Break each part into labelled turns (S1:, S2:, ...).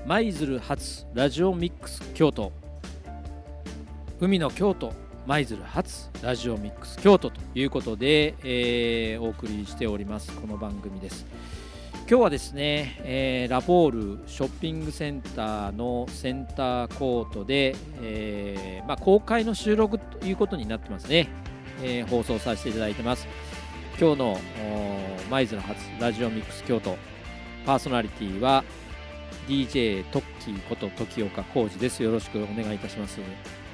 S1: 舞鶴発ラジオミックス京都、海の京都舞鶴発ラジオミックス京都ということで、お送りしておりますこの番組です。今日はですね、ラポールショッピングセンターのセンターコートで、公開の収録ということになってますね。放送させていただいてます。今日の舞鶴発ラジオミックス京都、パーソナリティは DJ トッキーこと時岡浩二です。よろしくお願いいたします。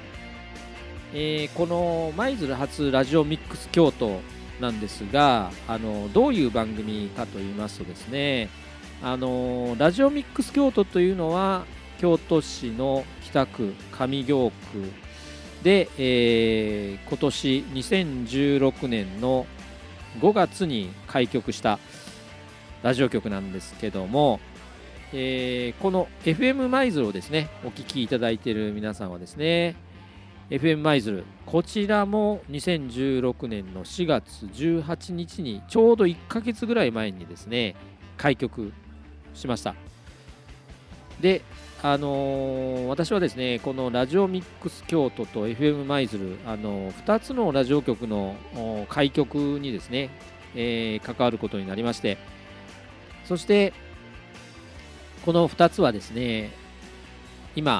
S1: この舞鶴発ラジオミックス京都なんですが、どういう番組かと言いますとですね、ラジオミックス京都というのは京都市の北区上京区で、今年2016年の5月に開局したラジオ局なんですけども、この FM 舞鶴をですねお聞きいただいている皆さんはですね、FM 舞鶴、こちらも2016年の4月18日にちょうど1ヶ月ぐらい前にですね開局しました。で、私はですねこのラジオミックス京都と FM 舞鶴、2つのラジオ局の開局にですね、関わることになりまして、そしてこの2つはですね今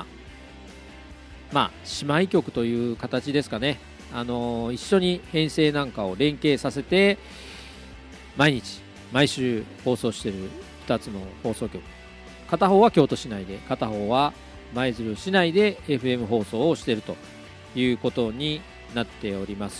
S1: 姉妹局という形ですかね、一緒に編成なんかを連携させて毎週放送している2つの放送局、片方は京都市内で片方は舞鶴市内で FM 放送をしているということになっております。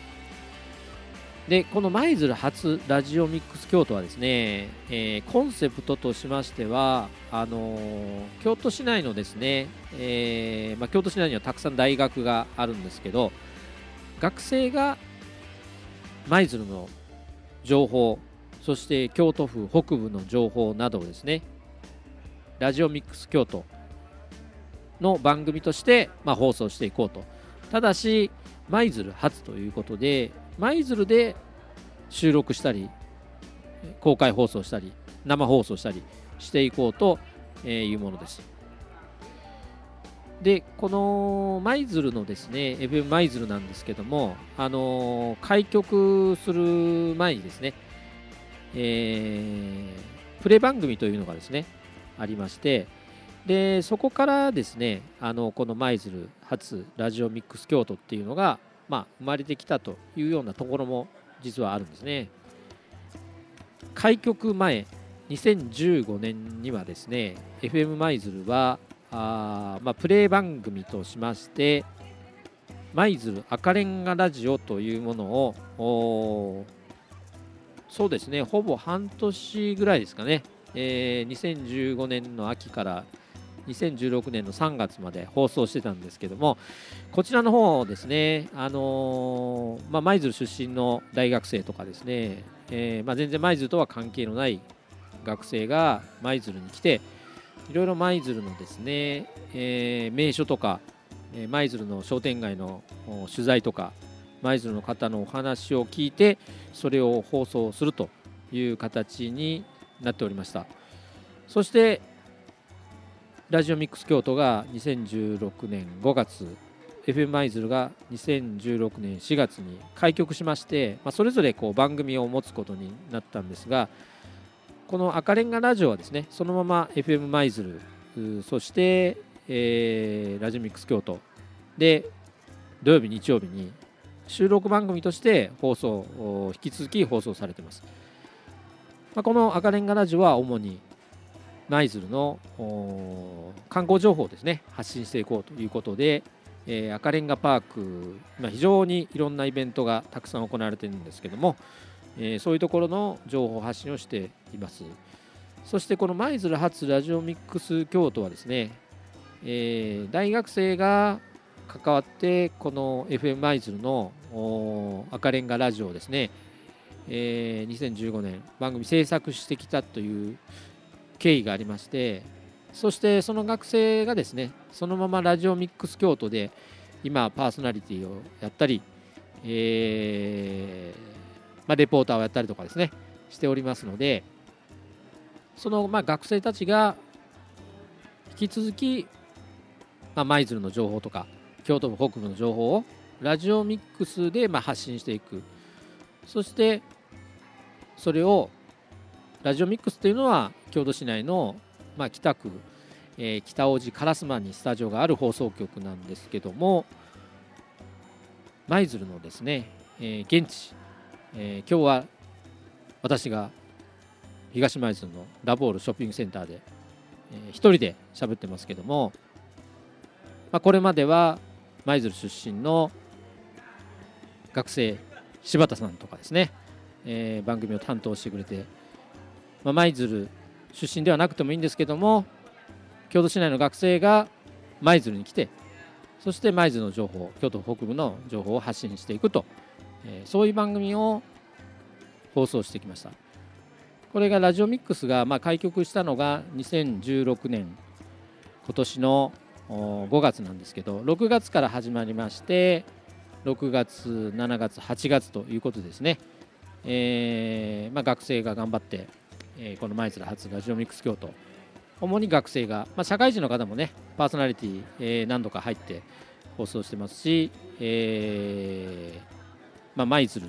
S1: で、この舞鶴発ラジオミックス京都はですね、コンセプトとしましては京都市内のですね、京都市内にはたくさん大学があるんですけど、学生が舞鶴の情報、そして京都府北部の情報などをですねラジオミックス京都の番組として、放送していこうと。ただし舞鶴発ということで舞鶴で収録したり公開放送したり生放送したりしていこうというものです。で、この舞鶴のですね FM 舞鶴なんですけども、開局する前にですね、プレ番組というのがですねありまして、でそこからですねこの舞鶴発ラジオミックス京都っていうのが生まれてきたというようなところも実はあるんですね。開局前2015年にはですね FM 舞鶴はプレイ番組としまして舞鶴赤レンガラジオというものをそうですねほぼ半年ぐらいですかね、2015年の秋から2016年の3月まで放送してたんですけども、こちらの方ですね舞鶴出身の大学生とかですね、全然舞鶴とは関係のない学生が舞鶴に来ていろいろ舞鶴のですね、名所とか舞鶴の商店街の取材とか舞鶴の方のお話を聞いてそれを放送するという形になっておりました。そしてラジオミックス京都が2016年5月 FM 舞鶴が2016年4月に開局しまして、それぞれ番組を持つことになったんですが、この赤レンガラジオはですねそのまま FM 舞鶴、そして、ラジオミックス京都で土曜日日曜日に収録番組として引き続き放送されています。この赤レンガラジオは主に舞鶴の観光情報をですね発信していこうということで、赤レンガパーク、非常にいろんなイベントがたくさん行われているんですけども、そういうところの情報発信をしています。そしてこの舞鶴発ラジオミックス京都はですね、大学生が関わってこの FM 舞鶴の赤レンガラジオをですね、2015年番組制作してきたという経緯がありまして、そしてその学生がですねそのままラジオミックス京都で今パーソナリティをやったり、レポーターをやったりとかですねしておりますので、その学生たちが引き続き、舞鶴の情報とか京都府北部の情報をラジオミックスで発信していく。そしてそれをラジオミックスというのは京都市内の北区、北大路烏丸にスタジオがある放送局なんですけども、舞鶴のですね、現地、今日は私が東舞鶴のラボールショッピングセンターで、一人で喋ってますけども、これまでは舞鶴出身の学生柴田さんとかですね、番組を担当してくれて、舞鶴出身ではなくてもいいんですけども、京都市内の学生が舞鶴に来て、そして舞鶴の情報、京都北部の情報を発信していくと、そういう番組を放送してきました。これがラジオミックスが開局したのが2016年今年の5月なんですけど、6月から始まりまして、6月、7月、8月ということですね。学生が頑張って、この舞鶴発ラジオミックス京都、主に学生が、社会人の方もねパーソナリティ、何度か入って放送してますし、舞鶴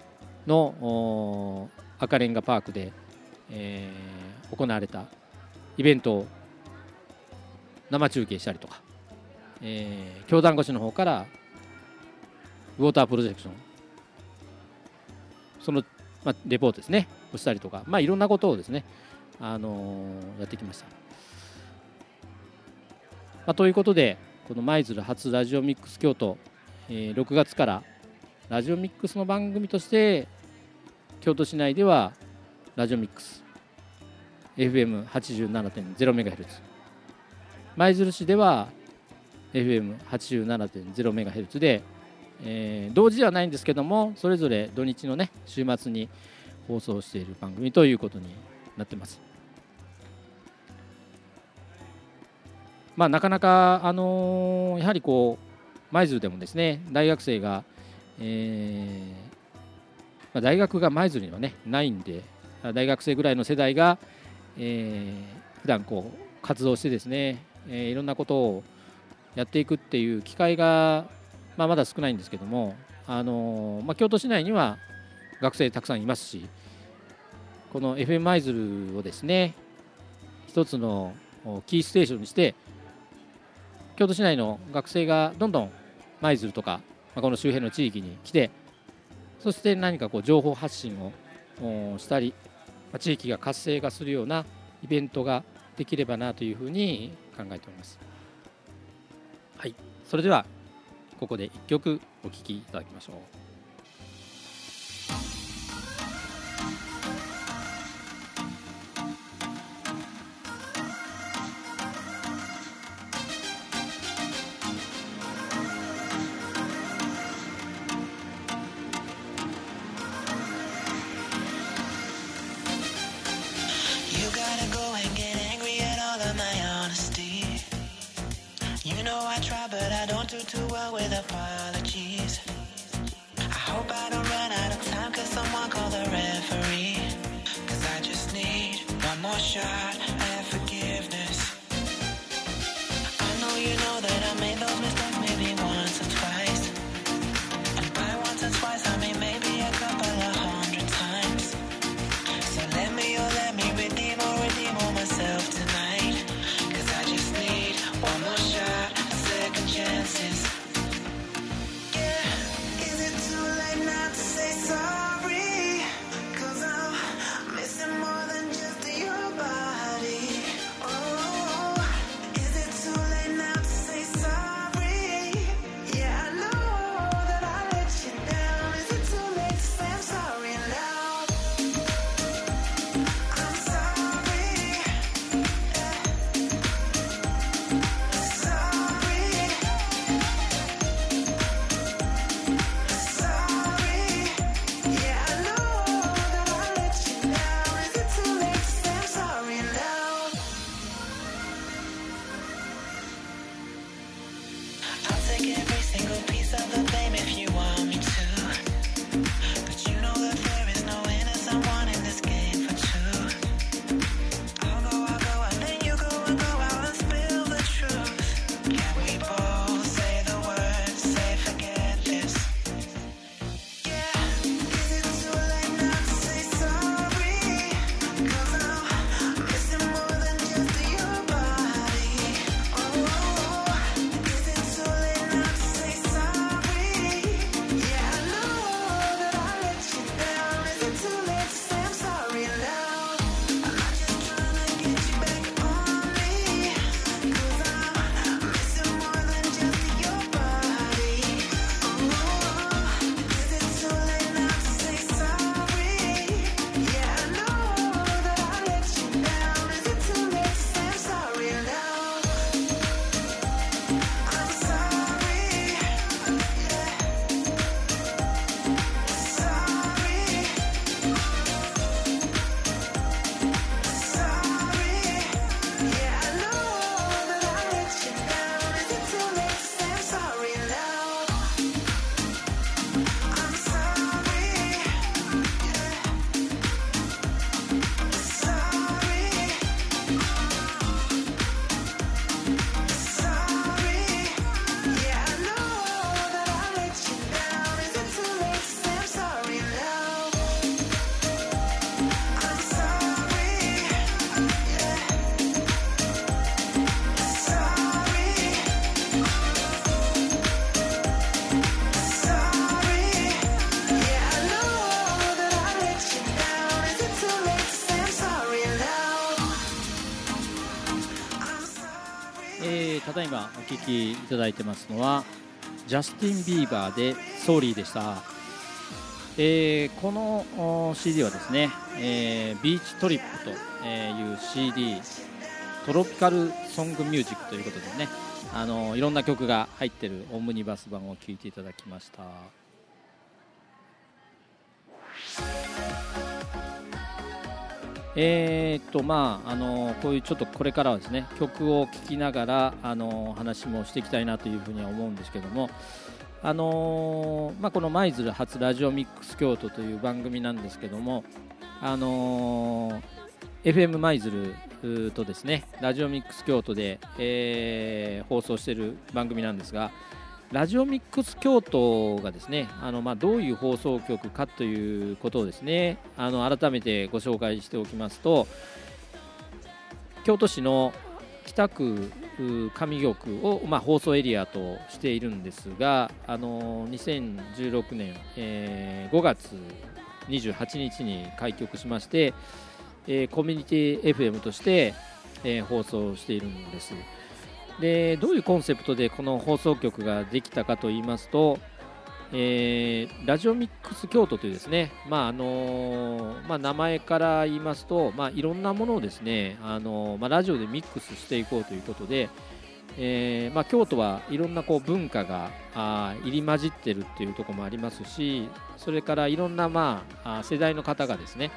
S1: の赤レンガパークで、行われたイベントを生中継したりとか、教団越しの方からウォータープロジェクション、その、レポートですねをしたりとか、いろんなことをですね、やってきました。ということで、この舞鶴初ラジオミックス京都、6月からラジオミックスの番組として京都市内ではラジオミックス FM87.0MHz、 舞鶴市では FM87.0MHz で、同時ではないんですけども、それぞれ土日のね週末に放送している番組ということになってます。なかなか、やはり舞鶴でもですね、大学生が、大学が舞鶴にはねないんで、大学生ぐらいの世代が、普段活動してですね、いろんなことをやっていくっていう機会が、まだ少ないんですけども、京都市内には学生たくさんいますし、この FM 舞鶴をですね一つのキーステーションにして、京都市内の学生がどんどん舞鶴とか、この周辺の地域に来て、そして何か情報発信をしたり、地域が活性化するようなイベントができればなというふうに考えております。はい、それではここで1曲お聴きいただきましょう。
S2: I try, but I don't do too well with apologies. I hope I don't run out of time, cause someone call the referee. Cause I just need one more shot at forgiveness. I know you know that I made those mistakes maybe once or twice. And by once or twice I mean maybe a couple of 100 times. So let me redeem all myself tonight. Cause I just need one more shot, second chances. Yeah, is it too late now to say sorry? Cause I'm missing more than just your body. Oh, is it too late now to say sorry? Yeah, I know that I let you down. Is it too late to say I'm sorry now? I'm sorry. Yeah. Sorry. Sorry. Yeah, I know that I let you down. Is it too late to say I'm sorry now? I'll take every single piece of the blame if you want me to. But you know that there is no innocent one in this game for two. I'll go, and then you go and spill
S3: ただいまお聴きいただいてますのはジャスティン・ビーバーでソーリーでした。この CD はですね、ビーチトリップという CD トロピカルソングミュージックということでね、いろんな曲が入ってるオムニバス版を聴いていただきました。こういうちょっとこれからはですね曲を聴きながら話もしていきたいなというふうには思うんですけども、この舞鶴初ラジオミックス京都という番組なんですけども、FM 舞鶴とですねラジオミックス京都で、放送している番組なんですが、ラジオミックス京都がですねどういう放送局かということをですね改めてご紹介しておきますと、京都市の北区上京区を、放送エリアとしているんですが、2016年、5月28日に開局しまして、コミュニティ FM として、放送しているんです。でどういうコンセプトでこの放送局ができたかといいますと、ラジオミックス京都というですね、名前から言いますと、いろんなものをですねラジオでミックスしていこうということで、京都はいろんな文化が入り混じってるっていうところもありますし、それからいろんな世代の方がですね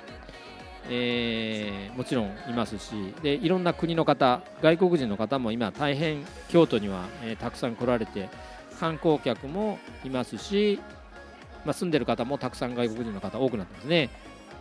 S3: もちろんいますし、でいろんな国の方、外国人の方も今大変京都には、たくさん来られて、観光客もいますし、住んでる方もたくさん外国人の方多くなってますね。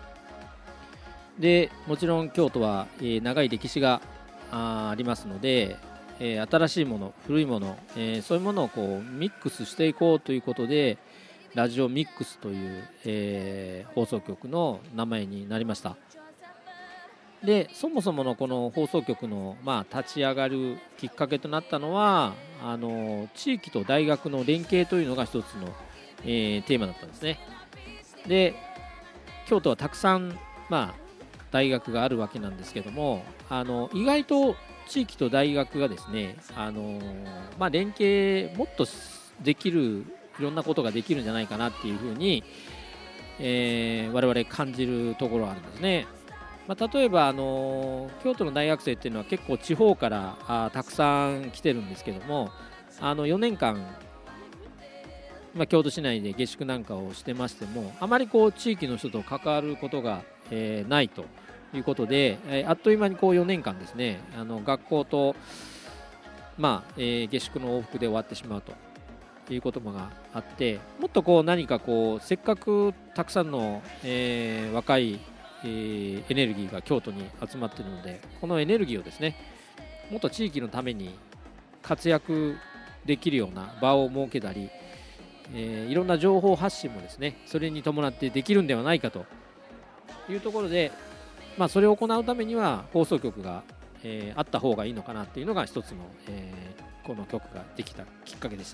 S3: でもちろん京都は、長い歴史がありますので、新しいもの、古いもの、そういうものをミックスしていこうということでラジオミックスという、放送局の名前になりました。でそもそものこの放送局の、立ち上がるきっかけとなったのは地域と大学の連携というのが一つの、テーマだったんですね。で京都はたくさん、大学があるわけなんですけども、意外と地域と大学がですね連携もっとできる、いろんなことができるんじゃないかなっていうふうに、我々感じるところがあるんですね。例えば京都の大学生っていうのは結構地方からたくさん来てるんですけども、4年間、京都市内で下宿なんかをしてましてもあまり地域の人と関わることが、ないということで、あっという間に4年間ですね学校と、下宿の往復で終わってしまうということがあって、もっと何かせっかくたくさんの、若いエネルギーが京都に集まっているので、このエネルギーをですねもっと地域のために活躍できるような場を設けたり、いろんな情報発信もですねそれに伴ってできるんではないかというところで、それを行うためには放送局が、あった方がいいのかなっていうのが一つの、この局ができたきっかけでした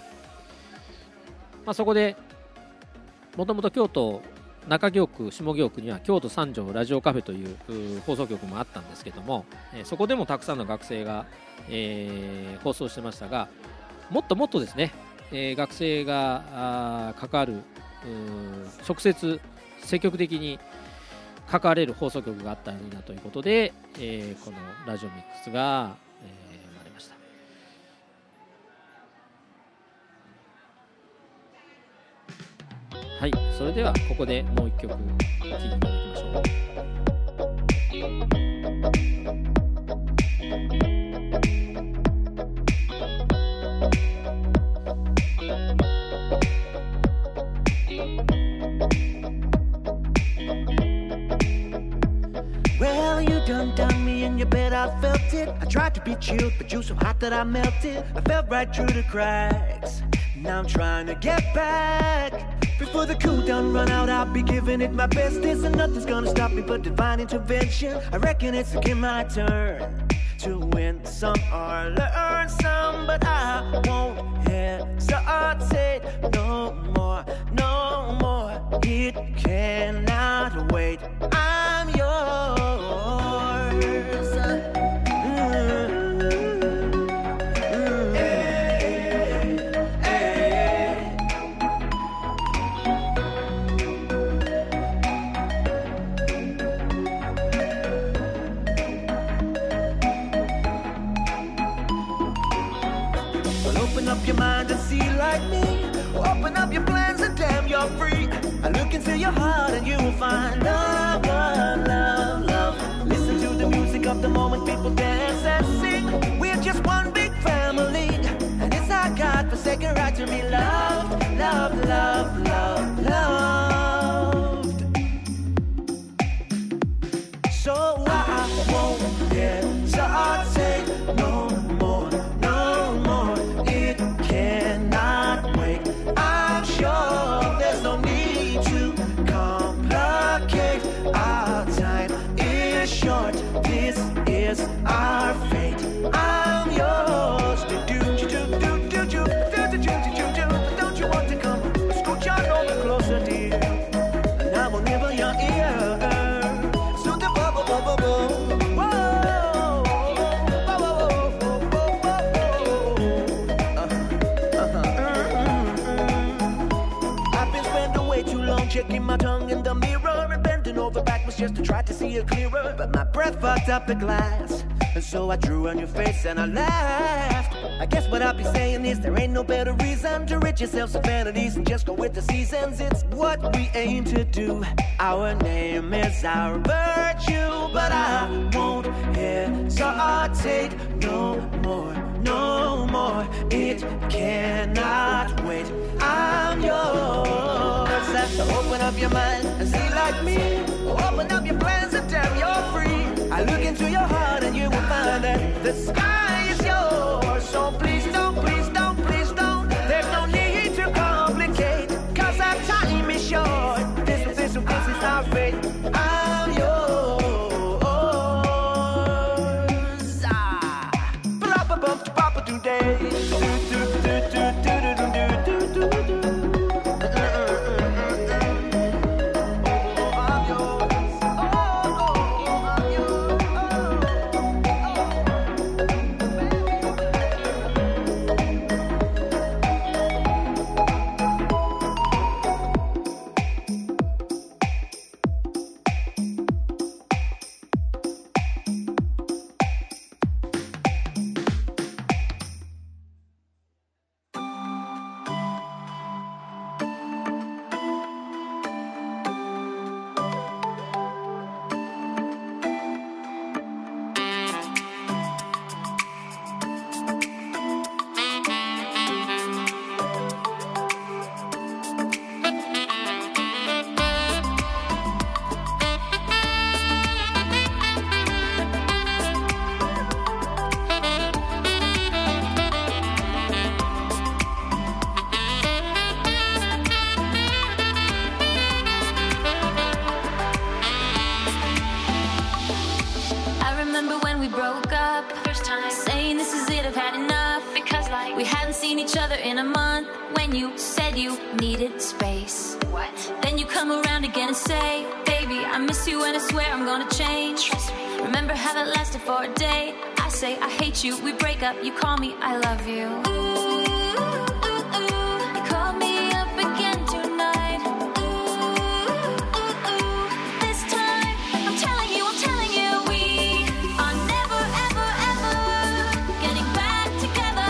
S3: 。そこでもともと京都中京区下京区には京都三条ラジオカフェという放送局もあったんですけども、そこでもたくさんの学生が、放送してましたが、もっともっとですね、学生が関わる直接積極的に関われる放送局があったらいいなということで、このラジオミックスが、生まれました。はい、それではここでもう一曲聴いていただきましょう。
S2: Well, you done me in your bed, I felt it. I tried to be chilled, but you so hot that I melted. I fell right through the cracks. Now I'm trying to get back. Before the cool down run out, I'll be giving it my best. This and nothing's gonna stop me but divine intervention. I reckon it's again my turn to win some or learn some, but I won't hesitate no more, no more. It cannot wait. I'm yours.
S4: open up your mind and see like me. Open up your plans and damn, you're free. I look into your heart and you will find love, love, love, love. Listen to the music of the moment, people dance and sing. We're just one big family, and it's our God-forsaken right to be loved, loved, loved, loved, loved. So I won't hesitate no more, no more. It cannot wait. I'm sure there's no need to complicate. Our time is short. This is our fate. I'm yours. Don't you want to come? Scooch on over closer, dear, and I will nibble your ear. So the bubble, bubble, bubble. Checking my tongue in the mirror and bending over backwards just to try to see it clearer. But my breath fucked up the glass, and so I drew on your face and I laughed. I guess what I'll be saying is there ain't no better reason to rid yourself of vanities and just go with the seasons. It's what we aim to do. Our name is our virtue, but I won't hesitate no more, no more. It cannot wait. I'm yours. So open up your mind and see like me. Open up your plans and damn, you're free. I look into your heart and you will find that the sky is yours. So please don't, please don't, please don't. There's no need to complicate, cause our time is short. This is our fate. I'm yours. Papa today.
S5: In a month, when you said you needed space. What? Then you come around again and say, baby, I miss you and I swear I'm gonna change. Trust me. Remember how that lasted for a day? I say I hate you, we break up, you call me I love you. You call me up again tonight. This time, I'm telling you, we are never, ever, ever getting back together.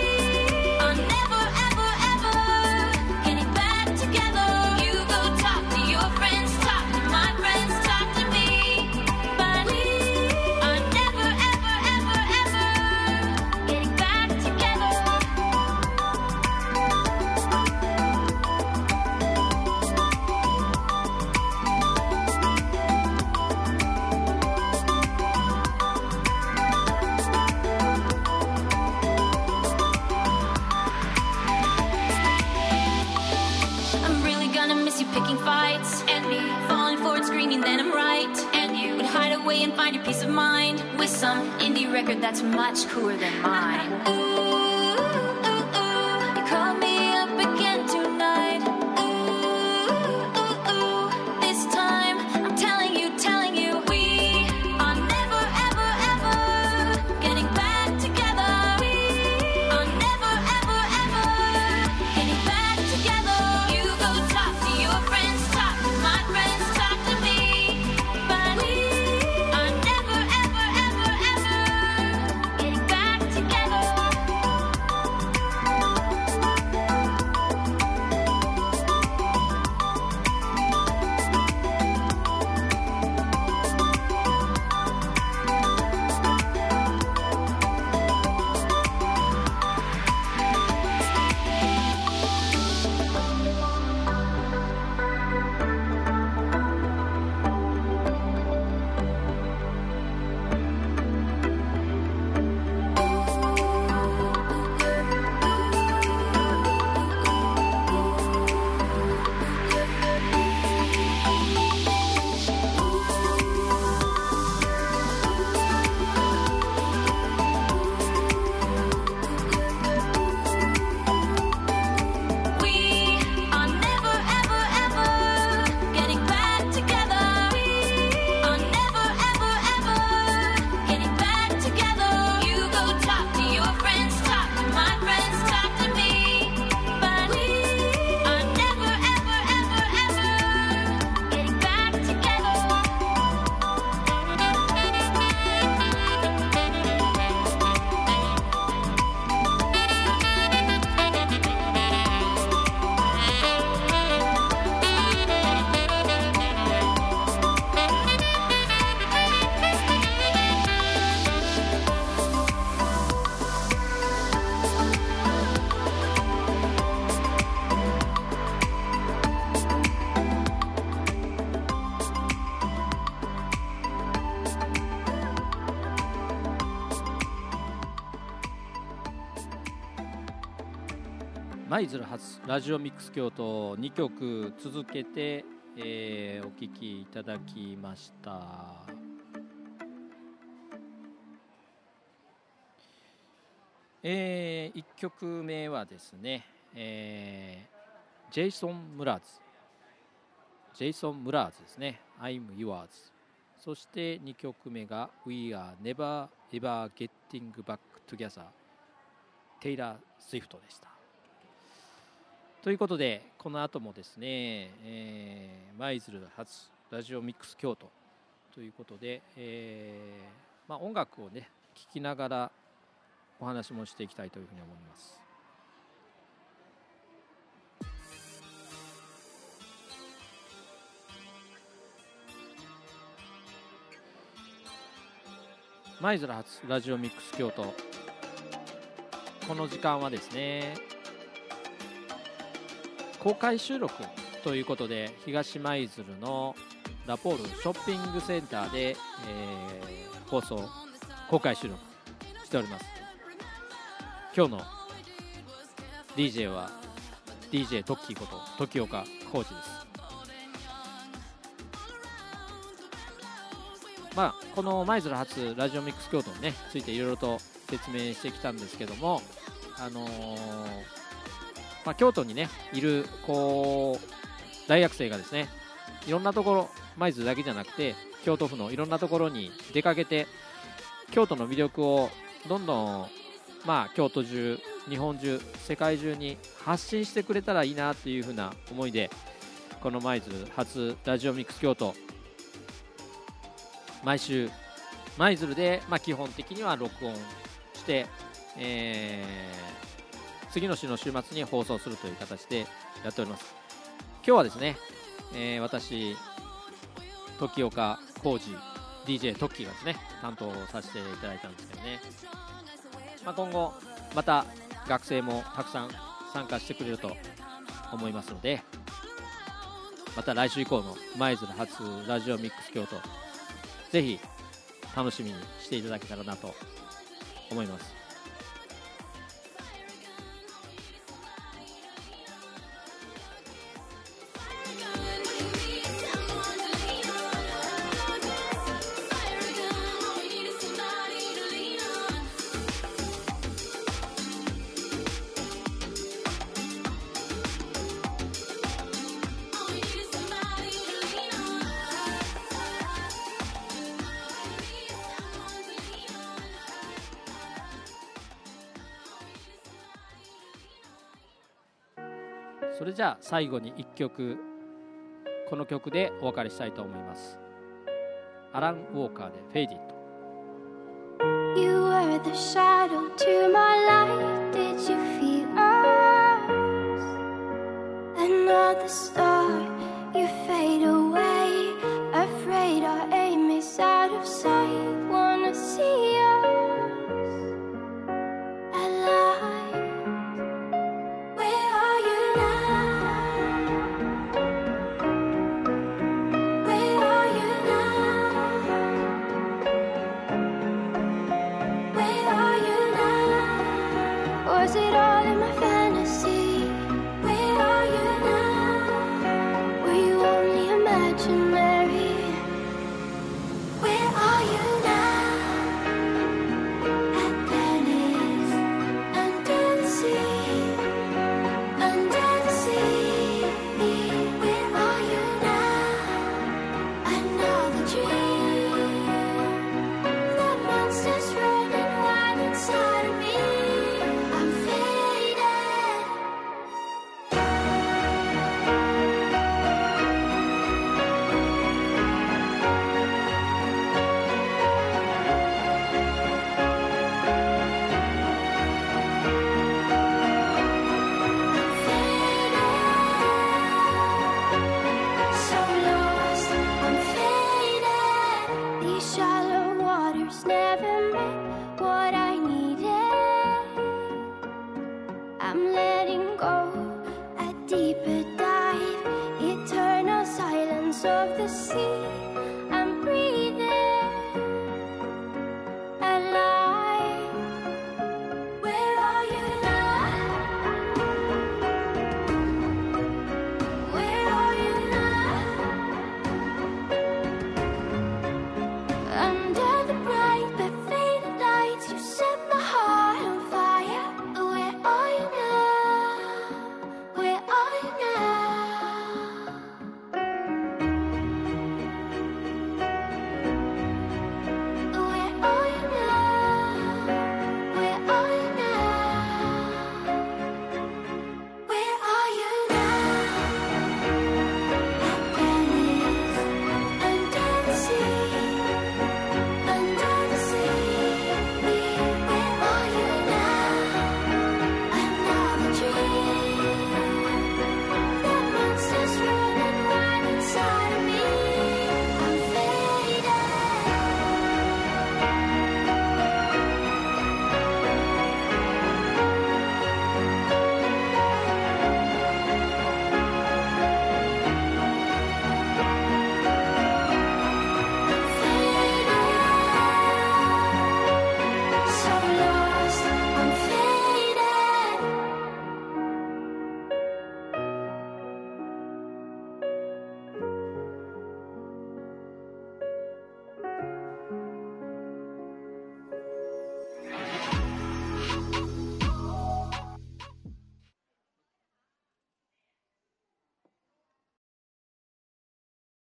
S5: And find your peace of mind with some indie record that's much cooler than mine. You call me up again tonight. This time I'm telling you, we are never, ever, ever getting back together. We are never, ever, ever getting back together. You go talk to your friends, talk to my friends, talk to me, but we are never, ever, ever, ever getting back together.
S1: 舞鶴発ラジオミックス京都2曲続けて、お聴きいただきました。1曲目はですね、ジェイソン・ムラーズですね、 I'm Yours。 そして2曲目が We Are Never Ever Getting Back Together、 テイラー・スウィフトでした。ということで、この後もですね、舞鶴発ラジオミックス京都ということで、音楽をね聴きながらお話もしていきたいというふうに思います。舞鶴発ラジオミックス京都、この時間はですね、公開収録ということで、東舞鶴のラポールショッピングセンターで、公開収録しております。今日の DJ は DJ トッキーこと時岡浩二です。この舞鶴発ラジオミックス京都に、ついていろいろと説明してきたんですけども、京都にいる大学生がですね、いろんなところ、舞鶴だけじゃなくて京都府のいろんなところに出かけて、京都の魅力をどんどん京都中、日本中、世界中に発信してくれたらいいなというふうな思いで、この舞鶴発ラジオミックス京都、毎週舞鶴で、基本的には録音して、次の週の週末に放送するという形でやっております。今日はですね、私時岡浩二 DJ トッキーがですね担当させていただいたんですけどね、今後また学生もたくさん参加してくれると思いますので、また来週以降の舞鶴発ラジオミックス京都、ぜひ楽しみにしていただけたらなと思います。それじゃあ最後に1曲、この曲でお別れしたいと思います。アラン・ウォーカーでフェイディット。
S5: You were the shadow to my light. Did you feel us? Another star, you fade away. Afraid our aim is out of sight. Wanna see us alive. Where are you now? Where are you now? Where are you now? Was it all in my fantasy? Where are you now? Were you only imaginary? Where are you now? At Venice, under the sea, under the sea. Where are you now? Another dream. The monster's running wild inside of me. I'm faded. So lost, I'm faded. These shallow waters never meant what I needed. I'm letting go, a deeper dive, eternal silence of the sea.